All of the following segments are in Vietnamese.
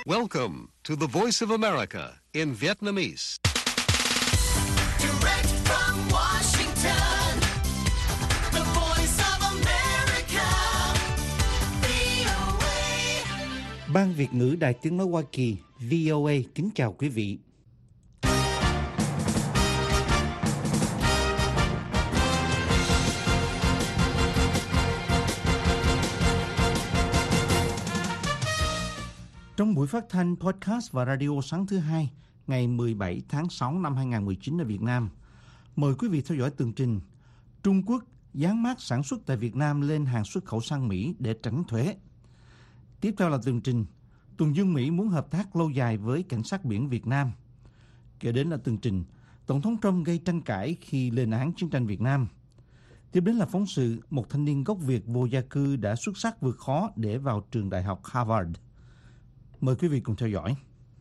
Welcome to the Voice of America in Vietnamese. Direct from Washington, the Voice of America, VOA. Ban Việt ngữ Đài Tiếng nói Hoa Kỳ VOA kính chào quý vị. Trong buổi phát thanh podcast và radio sáng thứ Hai, ngày 17 tháng 6 năm 2019 ở Việt Nam, mời quý vị theo dõi tường trình Trung Quốc dán mác sản xuất tại Việt Nam lên hàng xuất khẩu sang Mỹ để tránh thuế. Tiếp theo là tường trình Tuần Dương Mỹ muốn hợp tác lâu dài với cảnh sát biển Việt Nam. Kế đến là tường trình Tổng thống Trump gây tranh cãi khi lên án chiến tranh Việt Nam. Tiếp đến là phóng sự một thanh niên gốc Việt vô gia cư đã xuất sắc vượt khó để vào trường đại học Harvard. Mời quý vị cùng theo dõi.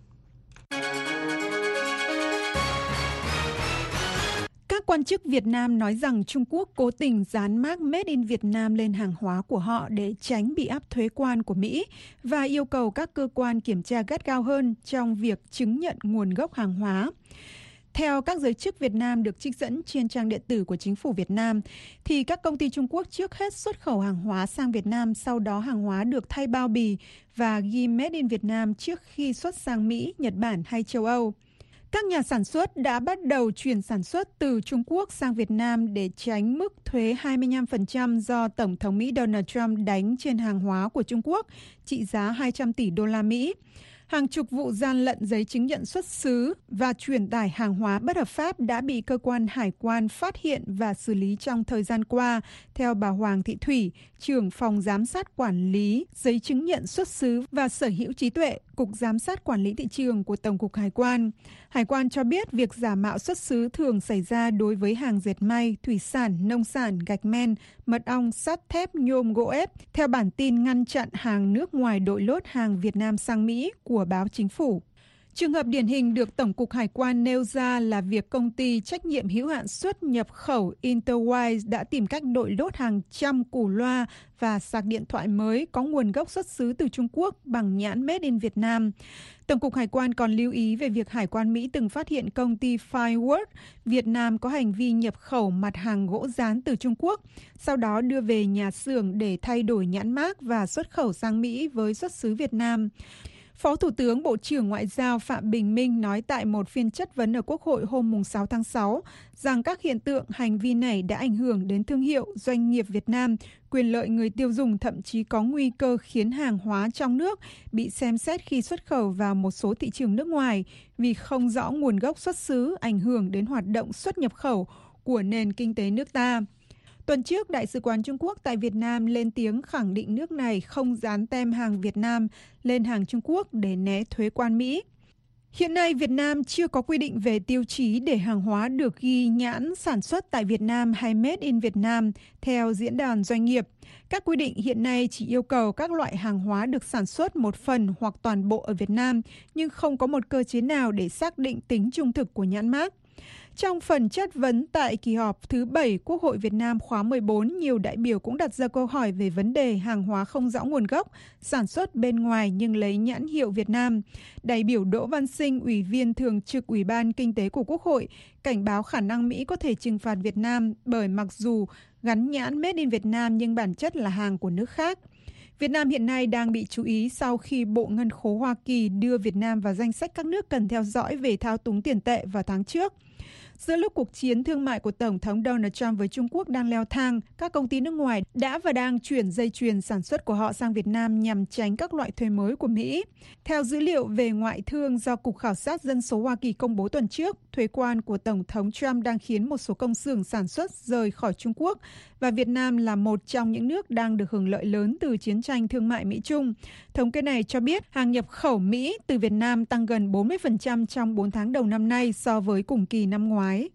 Các quan chức Việt Nam nói rằng Trung Quốc cố tình dán mác Made in Việt Nam lên hàng hóa của họ để tránh bị áp thuế quan của Mỹ và yêu cầu các cơ quan kiểm tra gắt gao hơn trong việc chứng nhận nguồn gốc hàng hóa. Theo các giới chức Việt Nam được trích dẫn trên trang điện tử của chính phủ Việt Nam, thì các công ty Trung Quốc trước hết xuất khẩu hàng hóa sang Việt Nam, sau đó hàng hóa được thay bao bì và ghi Made in Việt Nam trước khi xuất sang Mỹ, Nhật Bản hay châu Âu. Các nhà sản xuất đã bắt đầu chuyển sản xuất từ Trung Quốc sang Việt Nam để tránh mức thuế 25% do Tổng thống Mỹ Donald Trump đánh trên hàng hóa của Trung Quốc, trị giá 200 tỷ đô la Mỹ. Hàng chục vụ gian lận giấy chứng nhận xuất xứ và truyền tải hàng hóa bất hợp pháp đã bị cơ quan hải quan phát hiện và xử lý trong thời gian qua, theo bà Hoàng Thị Thủy, trưởng phòng giám sát quản lý giấy chứng nhận xuất xứ và sở hữu trí tuệ, Cục Giám sát Quản lý Thị trường của Tổng cục Hải quan. Hải quan cho biết việc giả mạo xuất xứ thường xảy ra đối với hàng dệt may, thủy sản, nông sản, gạch men, mật ong, sắt thép, nhôm, gỗ ép, theo bản tin ngăn chặn hàng nước ngoài đội lốt hàng Việt Nam sang Mỹ của báo Chính phủ. Trường hợp điển hình được Tổng cục Hải quan nêu ra là việc công ty trách nhiệm hữu hạn xuất nhập khẩu Interwise đã tìm cách đội lốt hàng trăm củ loa và sạc điện thoại mới có nguồn gốc xuất xứ từ Trung Quốc bằng nhãn Made in Việt Nam. Tổng cục Hải quan còn lưu ý về việc Hải quan Mỹ từng phát hiện công ty Firework Việt Nam có hành vi nhập khẩu mặt hàng gỗ dán từ Trung Quốc, sau đó đưa về nhà xưởng để thay đổi nhãn mác và xuất khẩu sang Mỹ với xuất xứ Việt Nam. Phó Thủ tướng Bộ trưởng Ngoại giao Phạm Bình Minh nói tại một phiên chất vấn ở Quốc hội hôm 6 tháng 6 rằng các hiện tượng hành vi này đã ảnh hưởng đến thương hiệu doanh nghiệp Việt Nam, quyền lợi người tiêu dùng, thậm chí có nguy cơ khiến hàng hóa trong nước bị xem xét khi xuất khẩu vào một số thị trường nước ngoài vì không rõ nguồn gốc xuất xứ, ảnh hưởng đến hoạt động xuất nhập khẩu của nền kinh tế nước ta. Tuần trước, Đại sứ quán Trung Quốc tại Việt Nam lên tiếng khẳng định nước này không dán tem hàng Việt Nam lên hàng Trung Quốc để né thuế quan Mỹ. Hiện nay, Việt Nam chưa có quy định về tiêu chí để hàng hóa được ghi nhãn sản xuất tại Việt Nam hay Made in Việt Nam, theo Diễn đàn Doanh nghiệp. Các quy định hiện nay chỉ yêu cầu các loại hàng hóa được sản xuất một phần hoặc toàn bộ ở Việt Nam, nhưng không có một cơ chế nào để xác định tính trung thực của nhãn mác. Trong phần chất vấn tại kỳ họp thứ 7 Quốc hội Việt Nam khóa 14, nhiều đại biểu cũng đặt ra câu hỏi về vấn đề hàng hóa không rõ nguồn gốc, sản xuất bên ngoài nhưng lấy nhãn hiệu Việt Nam. Đại biểu Đỗ Văn Sinh, Ủy viên Thường trực Ủy ban Kinh tế của Quốc hội, cảnh báo khả năng Mỹ có thể trừng phạt Việt Nam bởi mặc dù gắn nhãn Made in Việt Nam nhưng bản chất là hàng của nước khác. Việt Nam hiện nay đang bị chú ý sau khi Bộ Ngân khố Hoa Kỳ đưa Việt Nam vào danh sách các nước cần theo dõi về thao túng tiền tệ vào tháng trước. Giữa lúc cuộc chiến thương mại của Tổng thống Donald Trump với Trung Quốc đang leo thang, các công ty nước ngoài đã và đang chuyển dây chuyền sản xuất của họ sang Việt Nam nhằm tránh các loại thuế mới của Mỹ. Theo dữ liệu về ngoại thương do Cục Khảo sát Dân số Hoa Kỳ công bố tuần trước, thuế quan của Tổng thống Trump đang khiến một số công xưởng sản xuất rời khỏi Trung Quốc, và Việt Nam là một trong những nước đang được hưởng lợi lớn từ chiến tranh thương mại Mỹ-Trung. Thống kê này cho biết hàng nhập khẩu Mỹ từ Việt Nam tăng gần 40% trong 4 tháng đầu năm nay so với cùng kỳ năm ngoái.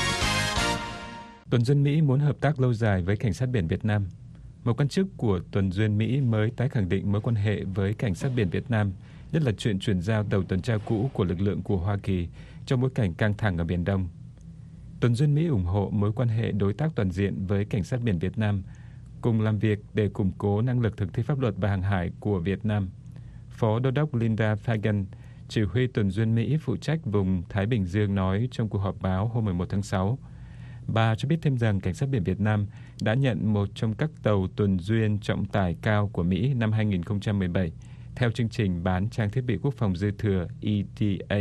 Tuần Duyên Mỹ muốn hợp tác lâu dài với Cảnh sát biển Việt Nam. Một quan chức của Tuần Duyên Mỹ mới tái khẳng định mối quan hệ với Cảnh sát biển Việt Nam, nhất là chuyện chuyển giao tàu tuần tra cũ của lực lượng của Hoa Kỳ trong bối cảnh căng thẳng ở Biển Đông. Tuần Duyên Mỹ ủng hộ mối quan hệ đối tác toàn diện với Cảnh sát biển Việt Nam, cùng làm việc để củng cố năng lực thực thi pháp luật và hàng hải của Việt Nam. Phó Đô đốc Linda Fagan, chỉ huy tuần duyên Mỹ phụ trách vùng Thái Bình Dương nói trong cuộc họp báo hôm 11 tháng 6. Bà cho biết thêm rằng Cảnh sát biển Việt Nam đã nhận một trong các tàu tuần duyên trọng tải cao của Mỹ năm 2017 theo chương trình bán trang thiết bị quốc phòng dư thừa EDA.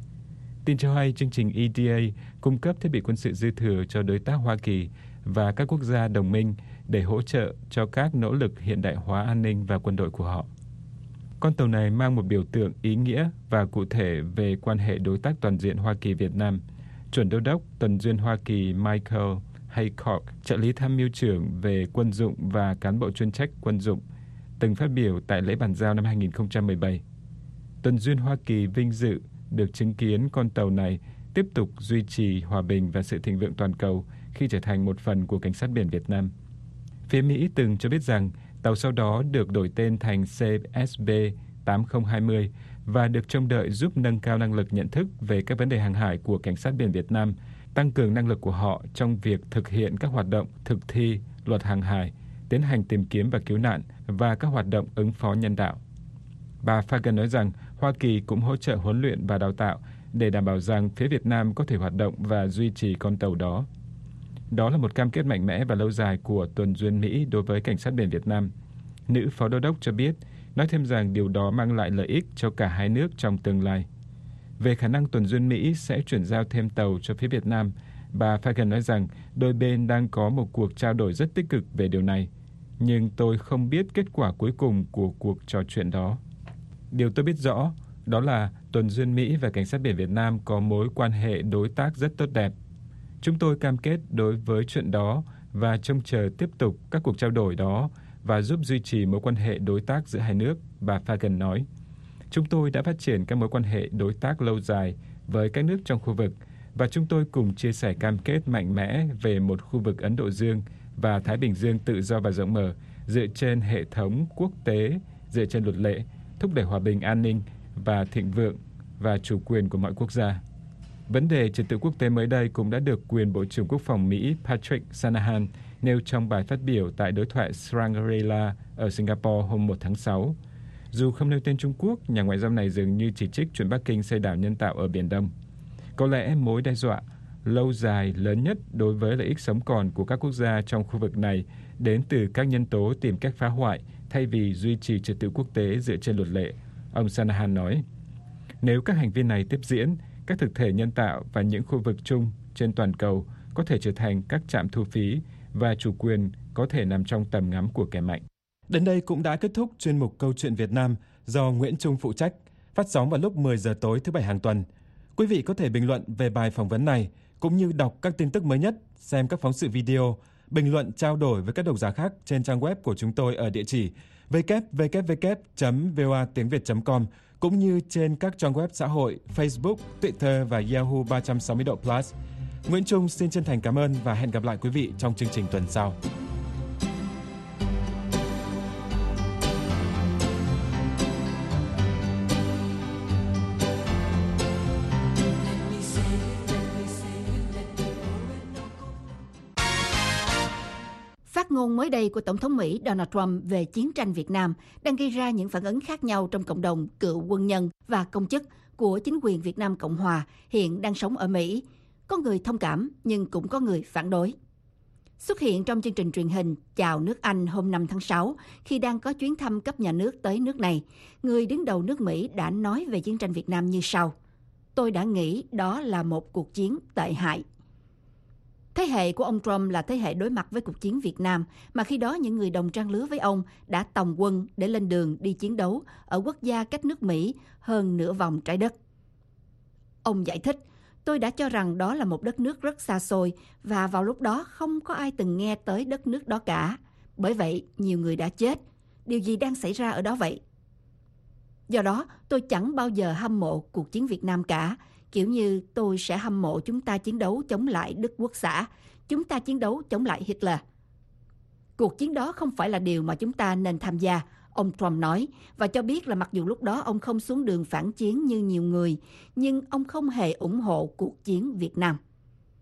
Tin cho hay chương trình EDA cung cấp thiết bị quân sự dư thừa cho đối tác Hoa Kỳ và các quốc gia đồng minh để hỗ trợ cho các nỗ lực hiện đại hóa an ninh và quân đội của họ. Con tàu này mang một biểu tượng ý nghĩa và cụ thể về quan hệ đối tác toàn diện Hoa Kỳ-Việt Nam. Chuẩn Đô đốc Tuần duyên Hoa Kỳ Michael Haycock, trợ lý tham mưu trưởng về quân dụng và cán bộ chuyên trách quân dụng, từng phát biểu tại lễ bàn giao năm 2017. Tuần duyên Hoa Kỳ vinh dự được chứng kiến con tàu này tiếp tục duy trì hòa bình và sự thịnh vượng toàn cầu khi trở thành một phần của Cảnh sát biển Việt Nam. Phía Mỹ từng cho biết rằng tàu sau đó được đổi tên thành CSB 8020 và được trông đợi giúp nâng cao năng lực nhận thức về các vấn đề hàng hải của Cảnh sát biển Việt Nam, tăng cường năng lực của họ trong việc thực hiện các hoạt động thực thi luật hàng hải, tiến hành tìm kiếm và cứu nạn và các hoạt động ứng phó nhân đạo. Bà Fagan nói rằng Hoa Kỳ cũng hỗ trợ huấn luyện và đào tạo để đảm bảo rằng phía Việt Nam có thể hoạt động và duy trì con tàu đó. Đó là một cam kết mạnh mẽ và lâu dài của tuần duyên Mỹ đối với Cảnh sát biển Việt Nam. Nữ phó đô đốc cho biết, nói thêm rằng điều đó mang lại lợi ích cho cả hai nước trong tương lai. Về khả năng tuần duyên Mỹ sẽ chuyển giao thêm tàu cho phía Việt Nam, bà Fagan nói rằng đôi bên đang có một cuộc trao đổi rất tích cực về điều này. Nhưng tôi không biết kết quả cuối cùng của cuộc trò chuyện đó. Điều tôi biết rõ đó là tuần duyên Mỹ và Cảnh sát biển Việt Nam có mối quan hệ đối tác rất tốt đẹp. Chúng tôi cam kết đối với chuyện đó và trông chờ tiếp tục các cuộc trao đổi đó và giúp duy trì mối quan hệ đối tác giữa hai nước, bà Fagan nói. Chúng tôi đã phát triển các mối quan hệ đối tác lâu dài với các nước trong khu vực và chúng tôi cùng chia sẻ cam kết mạnh mẽ về một khu vực Ấn Độ Dương và Thái Bình Dương tự do và rộng mở dựa trên hệ thống quốc tế, dựa trên luật lệ, thúc đẩy hòa bình an ninh và thịnh vượng và chủ quyền của mọi quốc gia. Vấn đề trật tự quốc tế mới đây cũng đã được quyền Bộ trưởng Quốc phòng Mỹ Patrick Shanahan nêu trong bài phát biểu tại đối thoại Shangri-La ở Singapore hôm 1 tháng 6. Dù không nêu tên Trung Quốc, nhà ngoại giao này dường như chỉ trích chuyện Bắc Kinh xây đảo nhân tạo ở Biển Đông. Có lẽ mối đe dọa lâu dài lớn nhất đối với lợi ích sống còn của các quốc gia trong khu vực này đến từ các nhân tố tìm cách phá hoại thay vì duy trì trật tự quốc tế dựa trên luật lệ, ông Shanahan nói. Nếu các hành vi này tiếp diễn, các thực thể nhân tạo và những khu vực chung trên toàn cầu có thể trở thành các trạm thu phí và chủ quyền có thể nằm trong tầm ngắm của kẻ mạnh. Đến đây cũng đã kết thúc chuyên mục Câu chuyện Việt Nam do Nguyễn Trung phụ trách, phát sóng vào lúc 10 giờ tối thứ Bảy hàng tuần. Quý vị có thể bình luận về bài phỏng vấn này, cũng như đọc các tin tức mới nhất, xem các phóng sự video, bình luận trao đổi với các độc giả khác trên trang web của chúng tôi ở địa chỉ www.voatiengviet.com, cũng như trên các trang web xã hội Facebook, Twitter và Yahoo 360 độ Plus. Nguyễn Trung xin chân thành cảm ơn và hẹn gặp lại quý vị trong chương trình tuần sau. Phát ngôn mới đây của Tổng thống Mỹ Donald Trump về chiến tranh Việt Nam đang gây ra những phản ứng khác nhau trong cộng đồng cựu quân nhân và công chức của chính quyền Việt Nam Cộng Hòa hiện đang sống ở Mỹ. Có người thông cảm nhưng cũng có người phản đối. Xuất hiện trong chương trình truyền hình Chào nước Anh hôm 5 tháng 6, khi đang có chuyến thăm cấp nhà nước tới nước này, người đứng đầu nước Mỹ đã nói về chiến tranh Việt Nam như sau: Tôi đã nghĩ đó là một cuộc chiến tệ hại. Thế hệ của ông Trump là thế hệ đối mặt với cuộc chiến Việt Nam, mà khi đó những người đồng trang lứa với ông đã tòng quân để lên đường đi chiến đấu ở quốc gia cách nước Mỹ hơn nửa vòng trái đất. Ông giải thích, tôi đã cho rằng đó là một đất nước rất xa xôi và vào lúc đó không có ai từng nghe tới đất nước đó cả. Bởi vậy, nhiều người đã chết. Điều gì đang xảy ra ở đó vậy? Do đó, tôi chẳng bao giờ hâm mộ cuộc chiến Việt Nam cả. Kiểu như tôi sẽ hâm mộ chúng ta chiến đấu chống lại Đức Quốc xã, chúng ta chiến đấu chống lại Hitler. Cuộc chiến đó không phải là điều mà chúng ta nên tham gia, ông Trump nói, và cho biết là mặc dù lúc đó ông không xuống đường phản chiến như nhiều người, nhưng ông không hề ủng hộ cuộc chiến Việt Nam.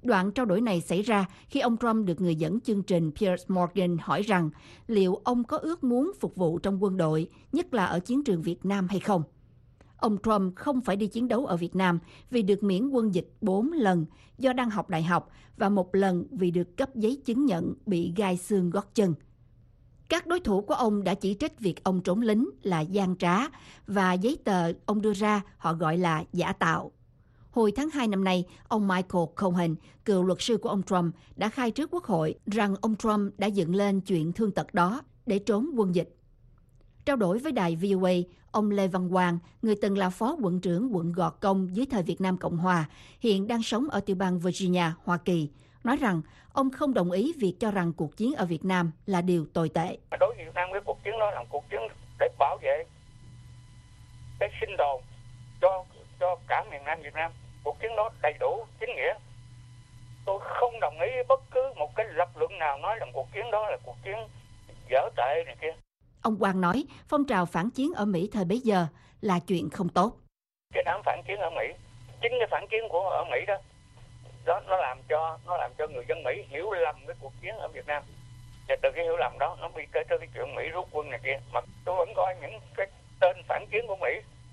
Đoạn trao đổi này xảy ra khi ông Trump được người dẫn chương trình Piers Morgan hỏi rằng liệu ông có ước muốn phục vụ trong quân đội, nhất là ở chiến trường Việt Nam hay không. Ông Trump không phải đi chiến đấu ở Việt Nam vì được miễn quân dịch 4 lần do đang học đại học và 1 lần vì được cấp giấy chứng nhận bị gai xương gót chân. Các đối thủ của ông đã chỉ trích việc ông trốn lính là gian trá và giấy tờ ông đưa ra họ gọi là giả tạo. Hồi tháng 2 năm nay, ông Michael Cohen, cựu luật sư của ông Trump, đã khai trước Quốc hội rằng ông Trump đã dựng lên chuyện thương tật đó để trốn quân dịch. Trao đổi với đài VOA, ông Lê Văn Quang, người từng là phó quận trưởng quận Gò Công dưới thời Việt Nam Cộng Hòa, hiện đang sống ở tiểu bang Virginia, Hoa Kỳ, nói rằng ông không đồng ý việc cho rằng cuộc chiến ở Việt Nam là điều tồi tệ. Đối với Việt Nam, cái cuộc chiến đó là cuộc chiến để bảo vệ cái sinh tồn cho cả miền Nam Việt Nam. Cuộc chiến đó đầy đủ chính nghĩa. Tôi không đồng ý bất cứ một cái lập luận nào nói rằng cuộc chiến đó là cuộc chiến dở tệ này kia. Ông Quang nói phong trào phản chiến ở Mỹ thời bấy giờ là chuyện không tốt. Cái đám phản chiến ở Mỹ, chính cái phản chiến của ở Mỹ đó, nó làm cho người dân Mỹ hiểu lầm cái cuộc chiến ở Việt Nam. Và từ cái hiểu lầm đó nó bị tới cái chuyện Mỹ rút quân này kia. Mà tôi vẫn coi những cái tên phản chiến của Mỹ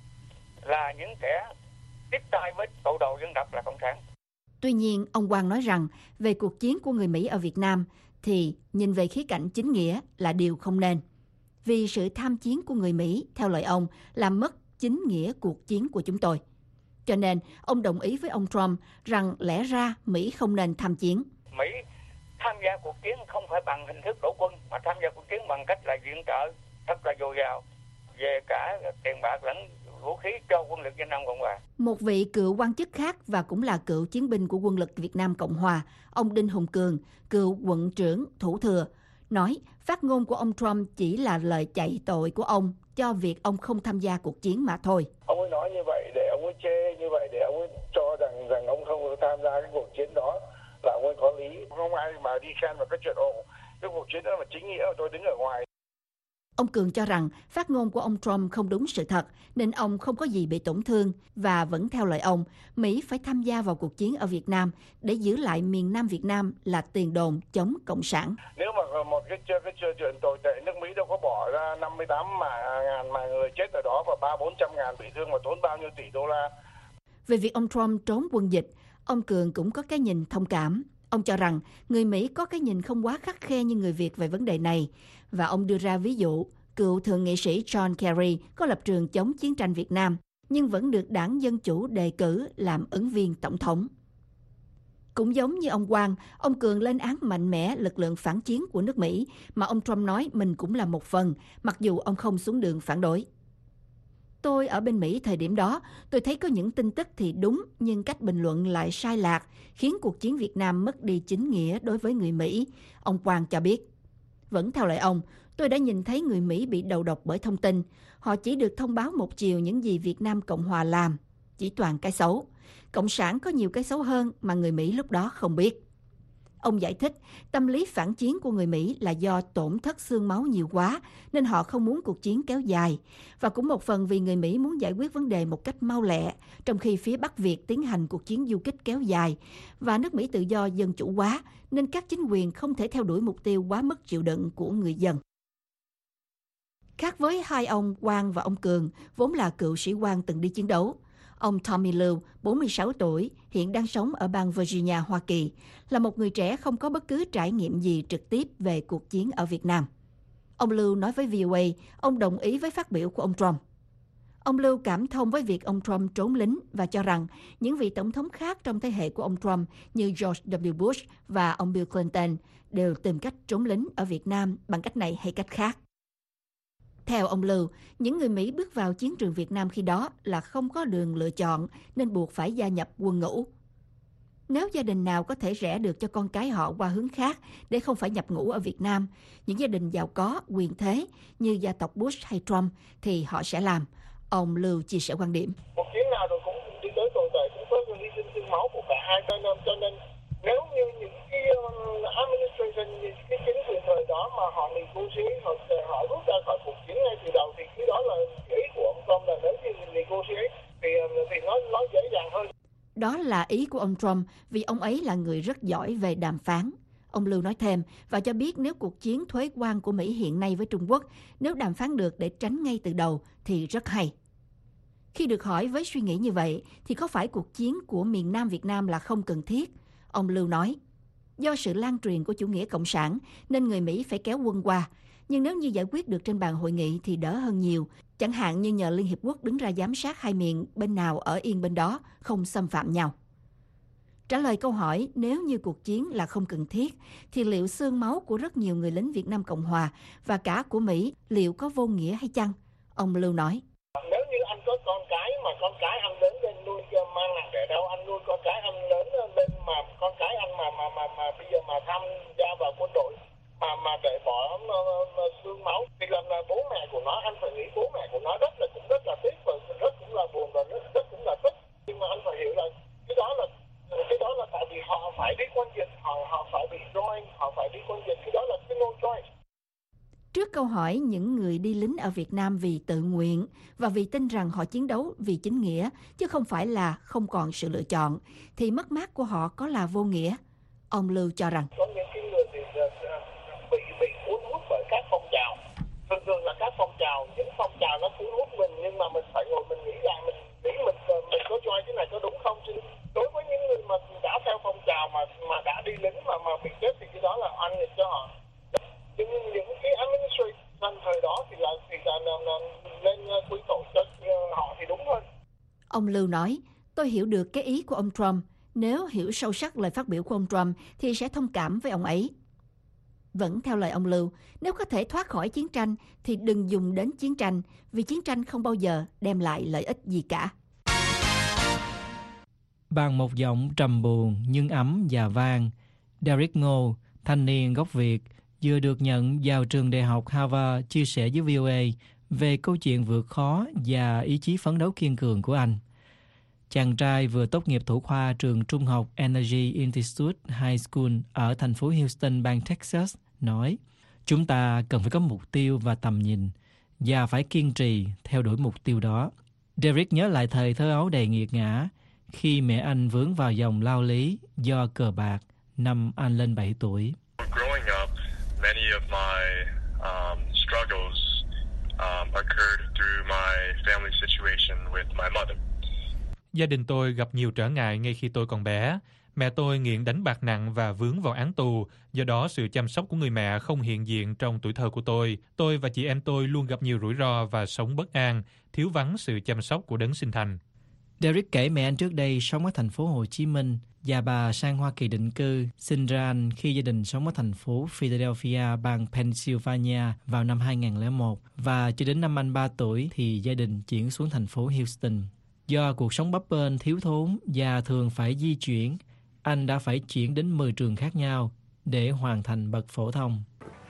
là những kẻ tiếp tay với tội đồ dân tộc là cộng sản. Tuy nhiên, ông Quang nói rằng về cuộc chiến của người Mỹ ở Việt Nam thì nhìn về khía cạnh chính nghĩa là điều không nên. Vì sự tham chiến của người Mỹ, theo lời ông, làm mất chính nghĩa cuộc chiến của chúng tôi. Cho nên, ông đồng ý với ông Trump rằng lẽ ra Mỹ không nên tham chiến. Mỹ tham gia cuộc chiến không phải bằng hình thức đổ quân, mà tham gia cuộc chiến bằng cách là viện trợ rất là dồi dào về cả tiền bạc lẫn vũ khí cho quân lực Việt Nam Cộng Hòa. Một vị cựu quan chức khác và cũng là cựu chiến binh của quân lực Việt Nam Cộng Hòa, ông Đinh Hùng Cường, cựu quận trưởng Thủ Thừa, nói phát ngôn của ông Trump chỉ là lời chạy tội của ông cho việc ông không tham gia cuộc chiến mà thôi. Ông ấy nói như vậy để ông ấy chê như vậy để ông ấy cho rằng ông không tham gia cái cuộc chiến đó là ông ấy có lý. Không ai mà đi khen vào cái chuyện cái cuộc chiến đó mà chính nghĩa tôi đứng ở ngoài. Ông Cường cho rằng phát ngôn của ông Trump không đúng sự thật nên ông không có gì bị tổn thương và vẫn theo lời ông, Mỹ phải tham gia vào cuộc chiến ở Việt Nam để giữ lại miền Nam Việt Nam là tiền đồn chống Cộng sản. Nếu mà một cái chuyện tồi tệ, nước Mỹ đâu có bỏ ra 58.000 mà người chết ở đó và 300-400.000 bị thương mà tốn bao nhiêu tỷ đô la. Về việc ông Trump trốn quân dịch, ông Cường cũng có cái nhìn thông cảm. Ông cho rằng người Mỹ có cái nhìn không quá khắt khe như người Việt về vấn đề này. Và ông đưa ra ví dụ, cựu thượng nghị sĩ John Kerry có lập trường chống chiến tranh Việt Nam, nhưng vẫn được đảng Dân Chủ đề cử làm ứng viên tổng thống. Cũng giống như ông Quang, ông Cường lên án mạnh mẽ lực lượng phản chiến của nước Mỹ, mà ông Trump nói mình cũng là một phần, mặc dù ông không xuống đường phản đối. Tôi ở bên Mỹ thời điểm đó, tôi thấy có những tin tức thì đúng, nhưng cách bình luận lại sai lạc, khiến cuộc chiến Việt Nam mất đi chính nghĩa đối với người Mỹ, ông Quang cho biết. Vẫn theo lời ông, tôi đã nhìn thấy người Mỹ bị đầu độc bởi thông tin. Họ chỉ được thông báo một chiều những gì Việt Nam Cộng Hòa làm, chỉ toàn cái xấu. Cộng sản có nhiều cái xấu hơn mà người Mỹ lúc đó không biết. Ông giải thích, tâm lý phản chiến của người Mỹ là do tổn thất xương máu nhiều quá, nên họ không muốn cuộc chiến kéo dài. Và cũng một phần vì người Mỹ muốn giải quyết vấn đề một cách mau lẹ, trong khi phía Bắc Việt tiến hành cuộc chiến du kích kéo dài. Và nước Mỹ tự do dân chủ quá, nên các chính quyền không thể theo đuổi mục tiêu quá mức chịu đựng của người dân. Khác với hai ông Quang và ông Cường, vốn là cựu sĩ quan từng đi chiến đấu, ông Tommy Lưu, 46 tuổi, hiện đang sống ở bang Virginia, Hoa Kỳ, là một người trẻ không có bất cứ trải nghiệm gì trực tiếp về cuộc chiến ở Việt Nam. Ông Lưu nói với VOA, ông đồng ý với phát biểu của ông Trump. Ông Lưu cảm thông với việc ông Trump trốn lính và cho rằng những vị tổng thống khác trong thế hệ của ông Trump như George W. Bush và ông Bill Clinton đều tìm cách trốn lính ở Việt Nam bằng cách này hay cách khác. Theo ông Lưu, những người Mỹ bước vào chiến trường Việt Nam khi đó là không có đường lựa chọn nên buộc phải gia nhập quân ngũ. Nếu gia đình nào có thể rẽ được cho con cái họ qua hướng khác để không phải nhập ngũ ở Việt Nam, những gia đình giàu có, quyền thế như gia tộc Bush hay Trump thì họ sẽ làm. Ông Lưu chia sẻ quan điểm. Cuộc chiến nào rồi cũng đi tới tồi tệ, cũng có hy sinh xương máu của cả hai, cho nên nếu như những cái administration, những cái chính quyền thời đó mà họ negotiate, họ rút ra khỏi cuộc chiến ngay từ đầu thì cái đó là ý của ông Trump là nếu như negotiate thì nó dễ dàng hơn. Đó là ý của ông Trump vì ông ấy là người rất giỏi về đàm phán. Ông Lưu nói thêm và cho biết nếu cuộc chiến thuế quan của Mỹ hiện nay với Trung Quốc, nếu đàm phán được để tránh ngay từ đầu thì rất hay. Khi được hỏi với suy nghĩ như vậy thì có phải cuộc chiến của miền Nam Việt Nam là không cần thiết? Ông Lưu nói, do sự lan truyền của chủ nghĩa cộng sản nên người Mỹ phải kéo quân qua. Nhưng nếu như giải quyết được trên bàn hội nghị thì đỡ hơn nhiều. Chẳng hạn như nhờ Liên Hiệp Quốc đứng ra giám sát hai miền bên nào ở yên bên đó, không xâm phạm nhau. Trả lời câu hỏi nếu như cuộc chiến là không cần thiết, thì liệu xương máu của rất nhiều người lính Việt Nam Cộng Hòa và cả của Mỹ liệu có vô nghĩa hay chăng? Ông Lưu nói. Nếu như anh có con cái mà con cái anh lớn lên nuôi mang nặng đẻ đau, anh nuôi con cái anh lớn lên mà con cái anh mà bây giờ mà tham gia vào quân đội mà để bỏ xương máu thì là bố mẹ của nó, anh phải nghĩ bố mẹ của nó cũng rất là tiếc và rất cũng là buồn và rất cũng là tức. Nhưng mà anh phải hiểu là cái đó là tại vì họ phải đi quân dịch, họ phải bị join, họ phải đi quân dịch, cái đó là cái no choice. Trước câu hỏi những người đi lính ở Việt Nam vì tự nguyện và vì tin rằng họ chiến đấu vì chính nghĩa, chứ không phải là không còn sự lựa chọn, thì mất mát của họ có là vô nghĩa? Ông Lưu cho rằng có những cái người thì bị cuốn hút bởi các phong trào. Thường là các phong trào, những phong trào nó cuốn hút mình, nhưng mà mình phải ngồi mình nghĩ lại, mình có cho cái này có đúng không? Chứ đối với những người mà đã theo phong trào mà đã đi lính mà bị chết thì cái đó là oan nghiệt cho họ. Nhưng những cái administration thời đó thì là nên quy tội cho họ thì đúng hơn. Ông Lưu nói, tôi hiểu được cái ý của ông Trump. Nếu hiểu sâu sắc lời phát biểu của ông Trump thì sẽ thông cảm với ông ấy. Vẫn theo lời ông Lưu, nếu có thể thoát khỏi chiến tranh thì đừng dùng đến chiến tranh, vì chiến tranh không bao giờ đem lại lợi ích gì cả. Bằng một giọng trầm buồn nhưng ấm và vang, Derek Ngô, thanh niên gốc Việt, vừa được nhận vào trường đại học Harvard chia sẻ với VOA về câu chuyện vượt khó và ý chí phấn đấu kiên cường của anh. Chàng trai vừa tốt nghiệp thủ khoa trường trung học Energy Institute High School ở thành phố Houston, bang Texas, nói, chúng ta cần phải có mục tiêu và tầm nhìn, và phải kiên trì theo đuổi mục tiêu đó. Derek nhớ lại thời thơ ấu đầy nghiệt ngã, khi mẹ anh vướng vào dòng lao lý do cờ bạc năm anh lên 7 tuổi. Growing up, many of my struggles occurred through my family situation with my mother. Gia đình tôi gặp nhiều trở ngại ngay khi tôi còn bé. Mẹ tôi nghiện đánh bạc nặng và vướng vào án tù, do đó sự chăm sóc của người mẹ không hiện diện trong tuổi thơ của tôi. Tôi và chị em tôi luôn gặp nhiều rủi ro và sống bất an, thiếu vắng sự chăm sóc của đấng sinh thành. Derek kể mẹ anh trước đây sống ở thành phố Hồ Chí Minh và bà sang Hoa Kỳ định cư, sinh ra anh khi gia đình sống ở thành phố Philadelphia, bang Pennsylvania vào năm 2001 và cho đến năm anh 3 tuổi thì gia đình chuyển xuống thành phố Houston. Do cuộc sống bấp bênh, thiếu thốn và thường phải di chuyển, anh đã phải chuyển đến 10 trường khác nhau để hoàn thành bậc phổ thông.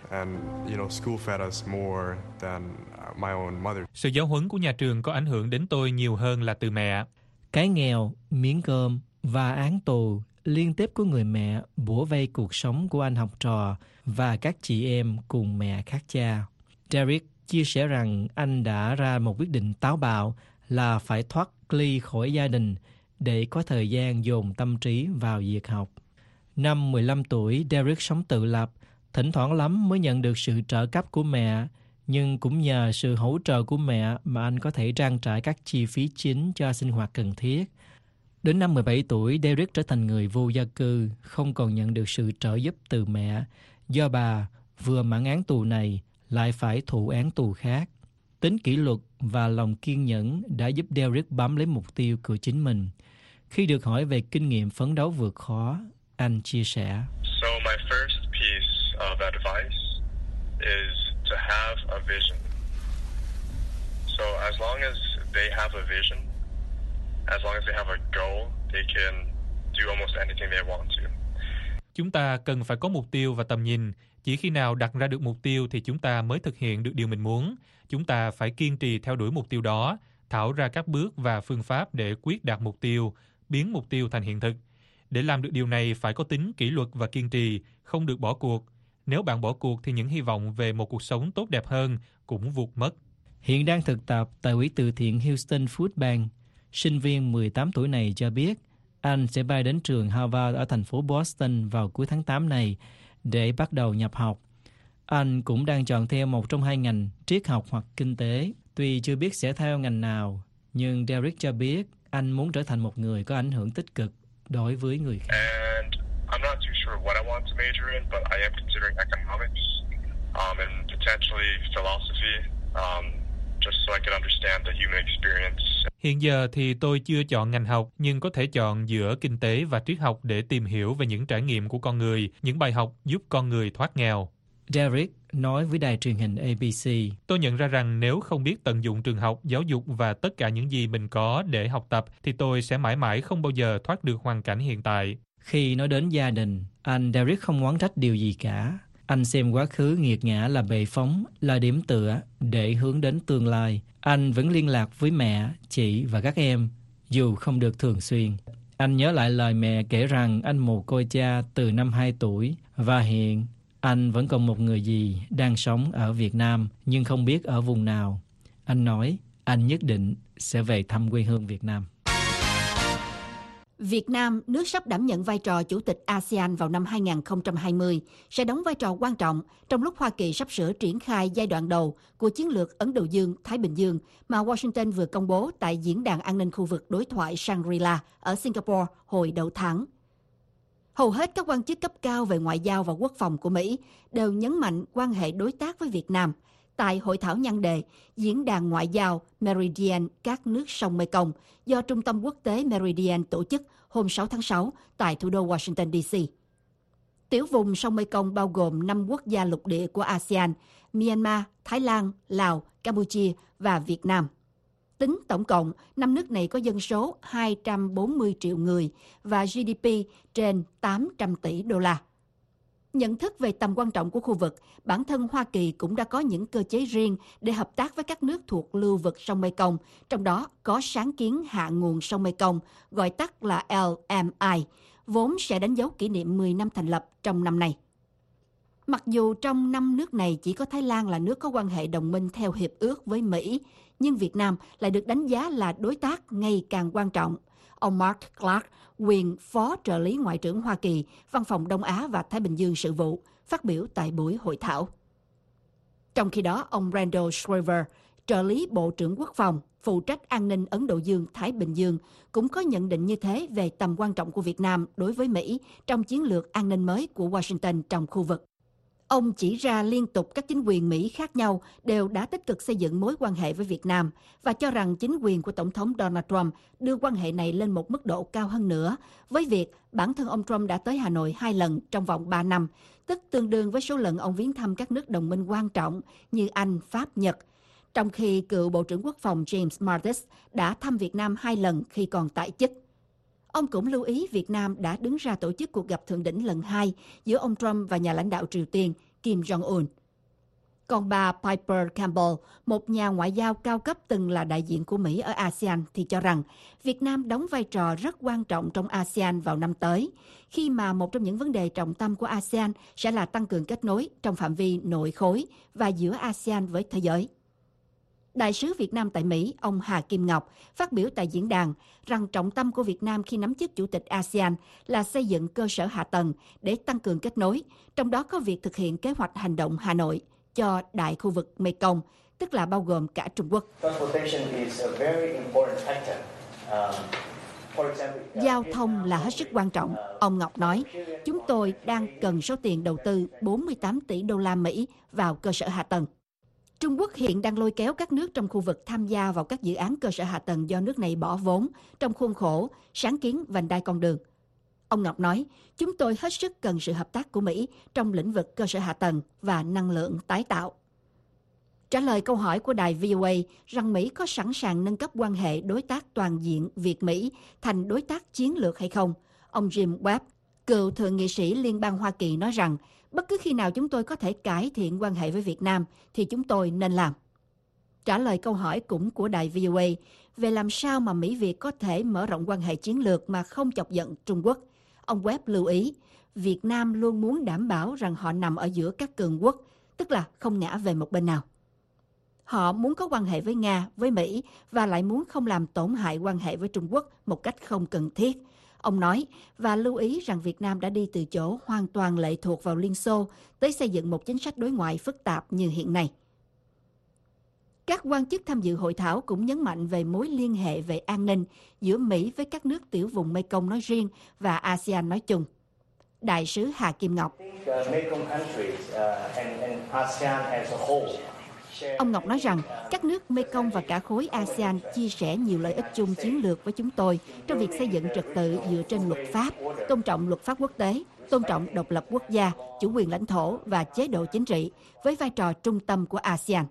Sự giáo huấn của nhà trường có ảnh hưởng đến tôi nhiều hơn là từ mẹ. Cái nghèo, miếng cơm và án tù liên tiếp của người mẹ bủa vây cuộc sống của anh học trò và các chị em cùng mẹ khác cha. Derek chia sẻ rằng anh đã ra một quyết định táo bạo là phải thoát ly khỏi gia đình để có thời gian dồn tâm trí vào việc học. Năm 15 tuổi, Derek sống tự lập, thỉnh thoảng lắm mới nhận được sự trợ cấp của mẹ, nhưng cũng nhờ sự hỗ trợ của mẹ mà anh có thể trang trải các chi phí chính cho sinh hoạt cần thiết. Đến năm 17 tuổi, Derek trở thành người vô gia cư, không còn nhận được sự trợ giúp từ mẹ, do bà vừa mãn án tù này lại phải thụ án tù khác. Tính kỷ luật và lòng kiên nhẫn đã giúp Derek bám lấy mục tiêu của chính mình. Khi được hỏi về kinh nghiệm phấn đấu vượt khó, anh chia sẻ. So my first piece of advice is to have a vision. So as long as they have a vision, as long as they have a goal, they can do almost anything they want to. Chúng ta cần phải có mục tiêu và tầm nhìn. Chỉ khi nào đặt ra được mục tiêu thì chúng ta mới thực hiện được điều mình muốn. Chúng ta phải kiên trì theo đuổi mục tiêu đó, thảo ra các bước và phương pháp để quyết đạt mục tiêu, biến mục tiêu thành hiện thực. Để làm được điều này phải có tính kỷ luật và kiên trì, không được bỏ cuộc. Nếu bạn bỏ cuộc thì những hy vọng về một cuộc sống tốt đẹp hơn cũng vụt mất. Hiện đang thực tập tại Quỹ từ thiện Houston Food Bank, sinh viên 18 tuổi này cho biết Anh sẽ bay đến trường Harvard ở thành phố Boston vào cuối tháng 8 này để bắt đầu nhập học. Anh cũng đang chọn theo một trong hai ngành, triết học hoặc kinh tế. Tuy chưa biết sẽ theo ngành nào, nhưng Derek cho biết anh muốn trở thành một người có ảnh hưởng tích cực đối với người khác. And I'm not too sure what I want to major in, but I am considering economics and potentially philosophy, just so I can understand the human experience. Hiện giờ thì tôi chưa chọn ngành học, nhưng có thể chọn giữa kinh tế và triết học để tìm hiểu về những trải nghiệm của con người, những bài học giúp con người thoát nghèo. Derek nói với đài truyền hình ABC. Tôi nhận ra rằng nếu không biết tận dụng trường học, giáo dục và tất cả những gì mình có để học tập, thì tôi sẽ mãi mãi không bao giờ thoát được hoàn cảnh hiện tại. Khi nói đến gia đình, anh Derek không oán trách điều gì cả. Anh xem quá khứ nghiệt ngã là bệ phóng, là điểm tựa để hướng đến tương lai. Anh vẫn liên lạc với mẹ, chị và các em, dù không được thường xuyên. Anh nhớ lại lời mẹ kể rằng anh mồ côi cha từ năm 2 tuổi và hiện anh vẫn còn một người dì đang sống ở Việt Nam nhưng không biết ở vùng nào. Anh nói anh nhất định sẽ về thăm quê hương Việt Nam. Việt Nam, nước sắp đảm nhận vai trò chủ tịch ASEAN vào năm 2020, sẽ đóng vai trò quan trọng trong lúc Hoa Kỳ sắp sửa triển khai giai đoạn đầu của chiến lược Ấn Độ Dương-Thái Bình Dương mà Washington vừa công bố tại Diễn đàn An ninh khu vực đối thoại Shangri-La ở Singapore hồi đầu tháng. Hầu hết các quan chức cấp cao về ngoại giao và quốc phòng của Mỹ đều nhấn mạnh quan hệ đối tác với Việt Nam. Tại hội thảo nhan đề Diễn đàn Ngoại giao Meridian các nước sông Mekong do Trung tâm Quốc tế Meridian tổ chức hôm 6 tháng 6 tại thủ đô Washington, D.C. Tiểu vùng sông Mekong bao gồm 5 quốc gia lục địa của ASEAN, Myanmar, Thái Lan, Lào, Campuchia và Việt Nam. Tính tổng cộng, 5 nước này có dân số 240 triệu người và GDP trên 800 tỷ đô la. Nhận thức về tầm quan trọng của khu vực, bản thân Hoa Kỳ cũng đã có những cơ chế riêng để hợp tác với các nước thuộc lưu vực sông Mekong, trong đó có sáng kiến hạ nguồn sông Mekong, gọi tắt là LMI, vốn sẽ đánh dấu kỷ niệm 10 năm thành lập trong năm nay. Mặc dù trong 5 nước này chỉ có Thái Lan là nước có quan hệ đồng minh theo hiệp ước với Mỹ, nhưng Việt Nam lại được đánh giá là đối tác ngày càng quan trọng. Ông Mark Clark, quyền Phó trợ lý Ngoại trưởng Hoa Kỳ, Văn phòng Đông Á và Thái Bình Dương sự vụ, phát biểu tại buổi hội thảo. Trong khi đó, ông Randall Shriver, trợ lý Bộ trưởng Quốc phòng, phụ trách an ninh Ấn Độ Dương-Thái Bình Dương, cũng có nhận định như thế về tầm quan trọng của Việt Nam đối với Mỹ trong chiến lược an ninh mới của Washington trong khu vực. Ông chỉ ra liên tục các chính quyền Mỹ khác nhau đều đã tích cực xây dựng mối quan hệ với Việt Nam và cho rằng chính quyền của Tổng thống Donald Trump đưa quan hệ này lên một mức độ cao hơn nữa, với việc bản thân ông Trump đã tới Hà Nội 2 lần trong vòng 3 năm, tức tương đương với số lần ông viếng thăm các nước đồng minh quan trọng như Anh, Pháp, Nhật, trong khi cựu Bộ trưởng Quốc phòng James Mattis đã thăm Việt Nam 2 lần khi còn tại chức. Ông cũng lưu ý Việt Nam đã đứng ra tổ chức cuộc gặp thượng đỉnh lần 2 giữa ông Trump và nhà lãnh đạo Triều Tiên Kim Jong-un. Còn bà Piper Campbell, một nhà ngoại giao cao cấp từng là đại diện của Mỹ ở ASEAN, thì cho rằng Việt Nam đóng vai trò rất quan trọng trong ASEAN vào năm tới, khi mà một trong những vấn đề trọng tâm của ASEAN sẽ là tăng cường kết nối trong phạm vi nội khối và giữa ASEAN với thế giới. Đại sứ Việt Nam tại Mỹ, ông Hà Kim Ngọc, phát biểu tại diễn đàn rằng trọng tâm của Việt Nam khi nắm chức Chủ tịch ASEAN là xây dựng cơ sở hạ tầng để tăng cường kết nối, trong đó có việc thực hiện kế hoạch hành động Hà Nội cho đại khu vực Mekong, tức là bao gồm cả Trung Quốc. Giao thông là hết sức quan trọng, ông Ngọc nói. Chúng tôi đang cần số tiền đầu tư 48 tỷ đô la Mỹ vào cơ sở hạ tầng. Trung Quốc hiện đang lôi kéo các nước trong khu vực tham gia vào các dự án cơ sở hạ tầng do nước này bỏ vốn trong khuôn khổ sáng kiến vành đai con đường. Ông Ngọc nói, chúng tôi hết sức cần sự hợp tác của Mỹ trong lĩnh vực cơ sở hạ tầng và năng lượng tái tạo. Trả lời câu hỏi của đài VOA rằng Mỹ có sẵn sàng nâng cấp quan hệ đối tác toàn diện Việt-Mỹ thành đối tác chiến lược hay không, ông Jim Webb, cựu thượng nghị sĩ Liên bang Hoa Kỳ nói rằng bất cứ khi nào chúng tôi có thể cải thiện quan hệ với Việt Nam thì chúng tôi nên làm. Trả lời câu hỏi cũng của đài VOA về làm sao mà Mỹ-Việt có thể mở rộng quan hệ chiến lược mà không chọc giận Trung Quốc, ông Webb lưu ý Việt Nam luôn muốn đảm bảo rằng họ nằm ở giữa các cường quốc, tức là không ngã về một bên nào. Họ muốn có quan hệ với Nga, với Mỹ và lại muốn không làm tổn hại quan hệ với Trung Quốc một cách không cần thiết. Ông nói, và lưu ý rằng Việt Nam đã đi từ chỗ hoàn toàn lệ thuộc vào Liên Xô tới xây dựng một chính sách đối ngoại phức tạp như hiện nay. Các quan chức tham dự hội thảo cũng nhấn mạnh về mối liên hệ về an ninh giữa Mỹ với các nước tiểu vùng Mekong nói riêng và ASEAN nói chung. Đại sứ Hà Kim Ngọc. Ông Ngọc nói rằng các nước Mekong và cả khối ASEAN chia sẻ nhiều lợi ích chung chiến lược với chúng tôi trong việc xây dựng trật tự dựa trên luật pháp, tôn trọng luật pháp quốc tế, tôn trọng độc lập quốc gia, chủ quyền lãnh thổ và chế độ chính trị với vai trò trung tâm của ASEAN.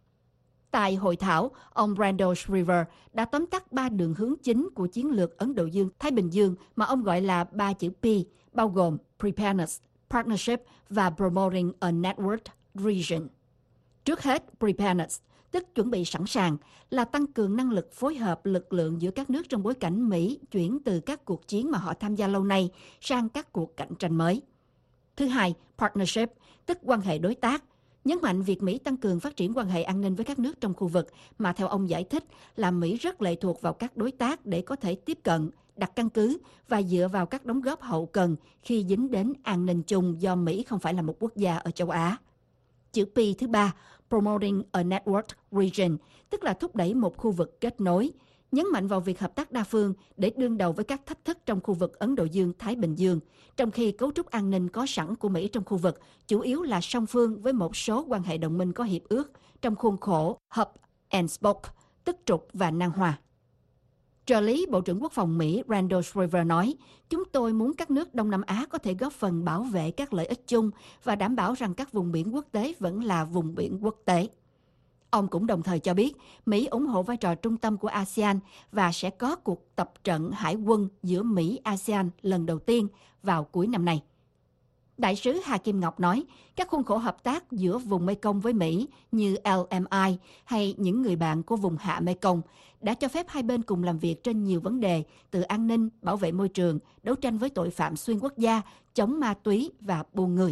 Tại hội thảo, ông Randall Shriver đã tóm tắt 3 đường hướng chính của chiến lược Ấn Độ Dương-Thái Bình Dương mà ông gọi là 3 chữ P, bao gồm Preparedness, Partnership và Promoting a Networked Region. Trước hết, Preparedness, tức chuẩn bị sẵn sàng, là tăng cường năng lực phối hợp lực lượng giữa các nước trong bối cảnh Mỹ chuyển từ các cuộc chiến mà họ tham gia lâu nay sang các cuộc cạnh tranh mới. Thứ hai, Partnership, tức quan hệ đối tác, nhấn mạnh việc Mỹ tăng cường phát triển quan hệ an ninh với các nước trong khu vực mà theo ông giải thích là Mỹ rất lệ thuộc vào các đối tác để có thể tiếp cận, đặt căn cứ và dựa vào các đóng góp hậu cần khi dính đến an ninh chung do Mỹ không phải là một quốc gia ở châu Á. Chữ P thứ ba, Promoting a Networked Region, tức là thúc đẩy một khu vực kết nối, nhấn mạnh vào việc hợp tác đa phương để đương đầu với các thách thức trong khu vực Ấn Độ Dương-Thái Bình Dương, trong khi cấu trúc an ninh có sẵn của Mỹ trong khu vực chủ yếu là song phương với một số quan hệ đồng minh có hiệp ước trong khuôn khổ Hub and Spoke, tức trục và nan hòa. Trợ lý Bộ trưởng Quốc phòng Mỹ Randall Shriver nói, chúng tôi muốn các nước Đông Nam Á có thể góp phần bảo vệ các lợi ích chung và đảm bảo rằng các vùng biển quốc tế vẫn là vùng biển quốc tế. Ông cũng đồng thời cho biết Mỹ ủng hộ vai trò trung tâm của ASEAN và sẽ có cuộc tập trận hải quân giữa Mỹ-ASEAN lần đầu tiên vào cuối năm nay. Đại sứ Hà Kim Ngọc nói, các khuôn khổ hợp tác giữa vùng Mekong với Mỹ như LMI hay những người bạn của vùng hạ Mekong đã cho phép hai bên cùng làm việc trên nhiều vấn đề từ an ninh, bảo vệ môi trường, đấu tranh với tội phạm xuyên quốc gia, chống ma túy và buôn người.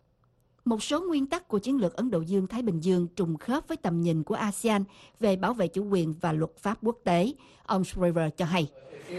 Một số nguyên tắc của chiến lược Ấn Độ Dương-Thái Bình Dương trùng khớp với tầm nhìn của ASEAN về bảo vệ chủ quyền và luật pháp quốc tế, ông Shriver cho hay.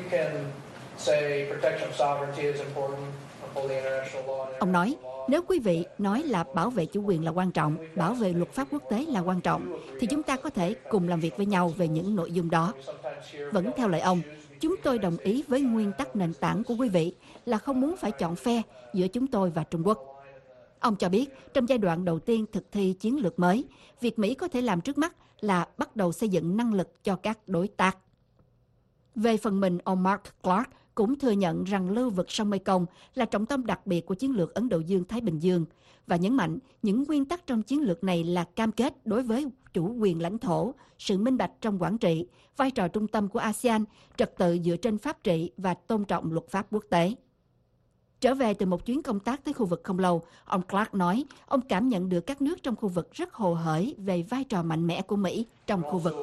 Ông nói, nếu quý vị nói là bảo vệ chủ quyền là quan trọng, bảo vệ luật pháp quốc tế là quan trọng, thì chúng ta có thể cùng làm việc với nhau về những nội dung đó. Vẫn theo lời ông, chúng tôi đồng ý với nguyên tắc nền tảng của quý vị là không muốn phải chọn phe giữa chúng tôi và Trung Quốc. Ông cho biết, trong giai đoạn đầu tiên thực thi chiến lược mới, việc Mỹ có thể làm trước mắt là bắt đầu xây dựng năng lực cho các đối tác. Về phần mình, ông Mark Clark cũng thừa nhận rằng lưu vực sông Mekong là trọng tâm đặc biệt của chiến lược Ấn Độ Dương-Thái Bình Dương và nhấn mạnh những nguyên tắc trong chiến lược này là cam kết đối với chủ quyền lãnh thổ, sự minh bạch trong quản trị, vai trò trung tâm của ASEAN, trật tự dựa trên pháp trị và tôn trọng luật pháp quốc tế. Trở về từ một chuyến công tác tới khu vực không lâu, ông Clark nói ông cảm nhận được các nước trong khu vực rất hồ hởi về vai trò mạnh mẽ của Mỹ trong khu vực.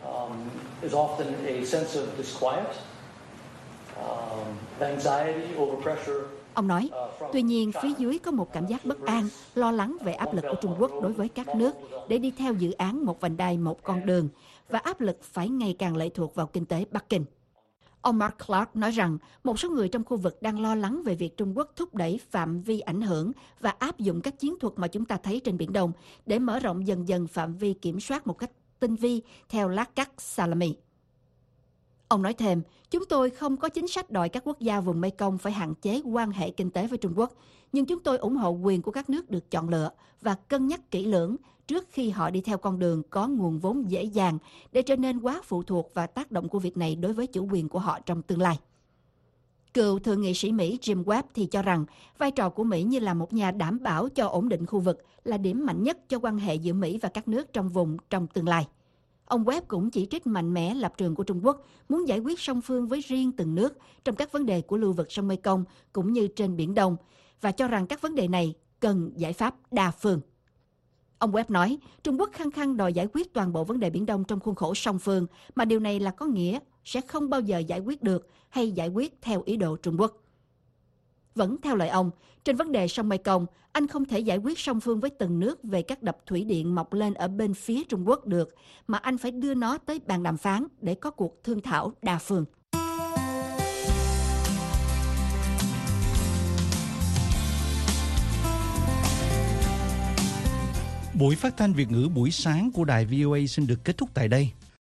Ông nói, tuy nhiên phía dưới có một cảm giác bất an, lo lắng về áp lực của Trung Quốc đối với các nước để đi theo dự án một vành đai một con đường và áp lực phải ngày càng lệ thuộc vào kinh tế Bắc Kinh. Ông Mark Clark nói rằng một số người trong khu vực đang lo lắng về việc Trung Quốc thúc đẩy phạm vi ảnh hưởng và áp dụng các chiến thuật mà chúng ta thấy trên Biển Đông để mở rộng dần dần phạm vi kiểm soát một cách tinh vi theo lát cắt salami. Ông nói thêm, chúng tôi không có chính sách đòi các quốc gia vùng Mekong phải hạn chế quan hệ kinh tế với Trung Quốc, nhưng chúng tôi ủng hộ quyền của các nước được chọn lựa và cân nhắc kỹ lưỡng trước khi họ đi theo con đường có nguồn vốn dễ dàng để trở nên quá phụ thuộc và tác động của việc này đối với chủ quyền của họ trong tương lai. Cựu thượng nghị sĩ Mỹ Jim Webb thì cho rằng vai trò của Mỹ như là một nhà đảm bảo cho ổn định khu vực là điểm mạnh nhất cho quan hệ giữa Mỹ và các nước trong vùng trong tương lai. Ông Webb cũng chỉ trích mạnh mẽ lập trường của Trung Quốc muốn giải quyết song phương với riêng từng nước trong các vấn đề của lưu vực sông Mekong cũng như trên Biển Đông và cho rằng các vấn đề này cần giải pháp đa phương. Ông Webb nói Trung Quốc khăng khăng đòi giải quyết toàn bộ vấn đề Biển Đông trong khuôn khổ song phương mà điều này là có nghĩa sẽ không bao giờ giải quyết được hay giải quyết theo ý đồ Trung Quốc. Vẫn theo lời ông, trên vấn đề sông Mekong, anh không thể giải quyết song phương với từng nước về các đập thủy điện mọc lên ở bên phía Trung Quốc được, mà anh phải đưa nó tới bàn đàm phán để có cuộc thương thảo đa phương. Buổi phát thanh Việt ngữ buổi sáng của đài VOA xin được kết thúc tại đây.